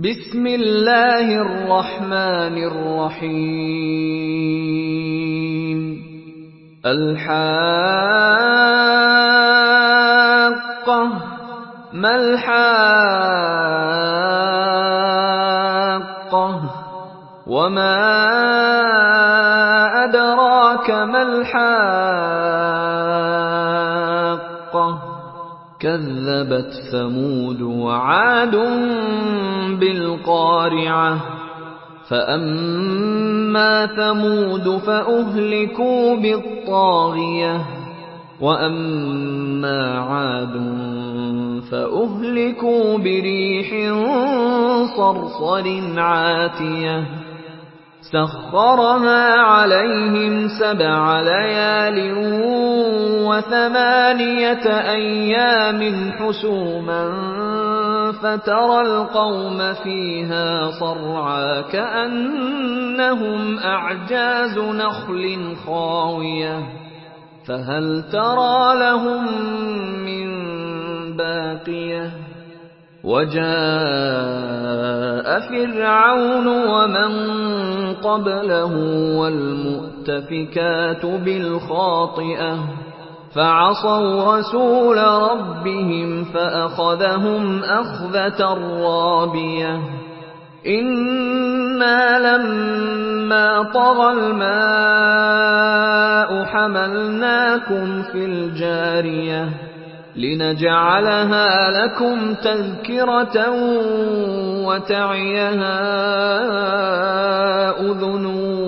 بسم الله الرحمن الرحيم الحاقة ما الحاقة وما أدراك ما الحاقة كذبت ثمود وعاد بالقارعة فأما ثمود فأهلكوا بالطاغية وأما عاد فأهلكوا بريح صرصر عاتية سخرها عليهم 7 ليال و8 أيام حسوما فترى القوم فيها صرعى كأنهم أعجاز نخل خاوية فهل ترى لهم من باقية وجاء فرعون ومن قبله والمؤتفكات بالخاطئة فعصوا رسول ربهم فأخذهم أخذة رابية إنا لما طغى الماء حملناكم في الجارية لنجعلها لكم تذكرة وتعيها أذن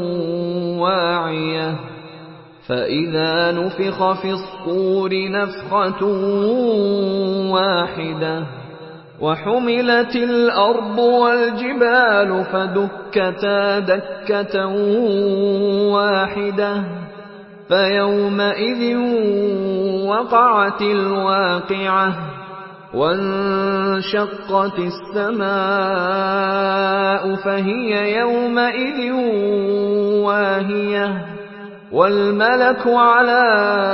واعية فإذا نفخ في الصور نفخة واحدة وحملت الأرض والجبال فدكتا دكة واحدة فيومئذ وقعت الواقعة وانشقت السماء فهي يومئذ واهية والملك على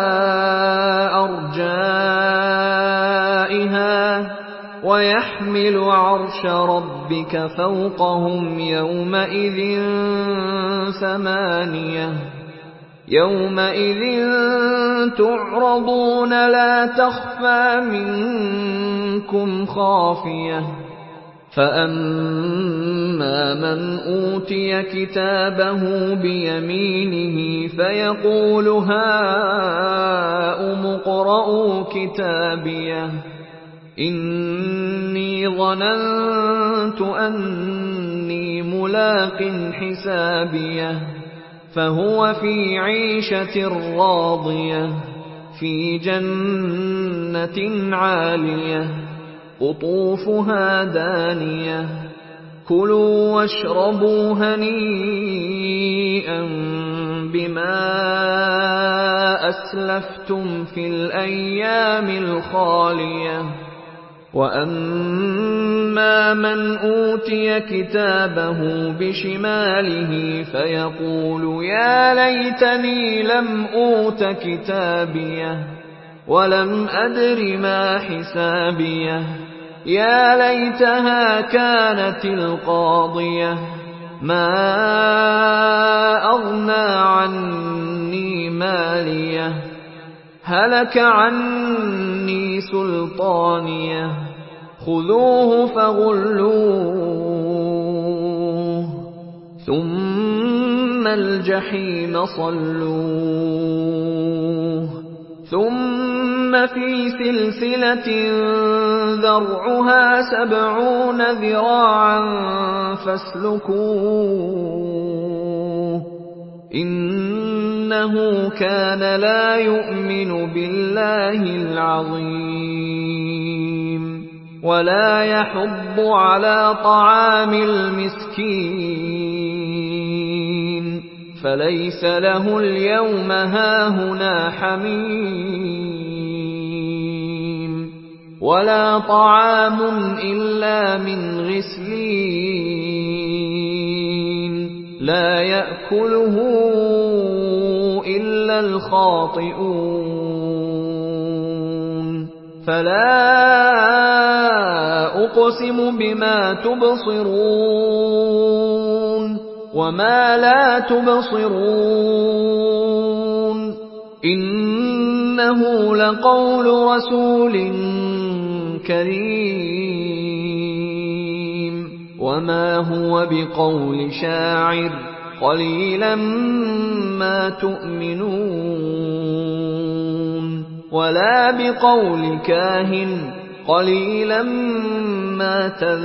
أرجائها ويحمل عرش ربك فوقهم يومئذ 8 يومئذ تعرضون لا تخفى منكم خافية فأما من أوتي كتابه بيمينه فيقول هاؤم اقرءوا كتابيه إني ظننت أني ملاق حسابيه فهو في عيشة راضية في جنة عالية قطوفها دانية كلوا واشربوا هنيئا بما أسلفتم في الأيام الخالية وأما من أوتي كتابه بشماله فيقول يا ليتني لم أوت كتابيه ولم أدر ما حسابيه يا ليتها كانت القاضية ما أغنى عني ماليه هلك عني سلطانيه خذوه فغلوه ثم الجحيم صلوه ثم في سلسلة ذرعها 70 ذراعا فاسلكوه إنه كان لا يؤمن بالله العظيم ولا يحض على طعام المسكين فليس له اليوم هاهنا حميم ولا طعام إلا من غسلين لا يأكله إلا الخاطئون فلا أقسم بما تبصرون وما لا تبصرون إنه لقول رسول كريم وما هو بقول شاعر قليلا ما تؤمنون ولا بقول كاهن قليلا ما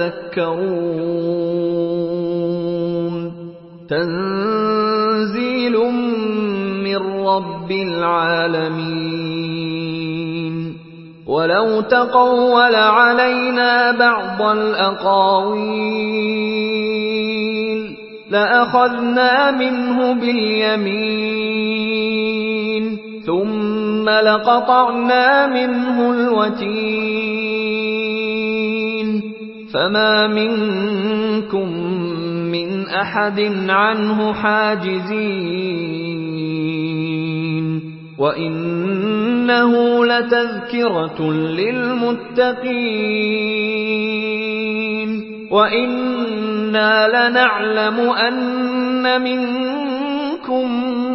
تذكرون تنزيل من رب العالمين ولو تقول علينا بعض الأقاويل لأخذنا منه باليمين ثم لقطعنا منه الوتين فما منكم من أحد عنه حاجزين وإنه لتذكرة للمتقين وإنا لنعلم أن منكم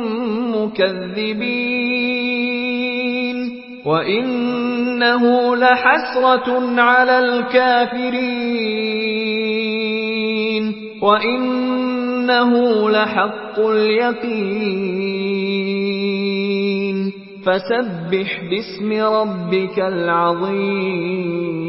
مكذبين وإنه لحسرة على الكافرين وإنه لحق اليقين فسبح باسم ربك العظيم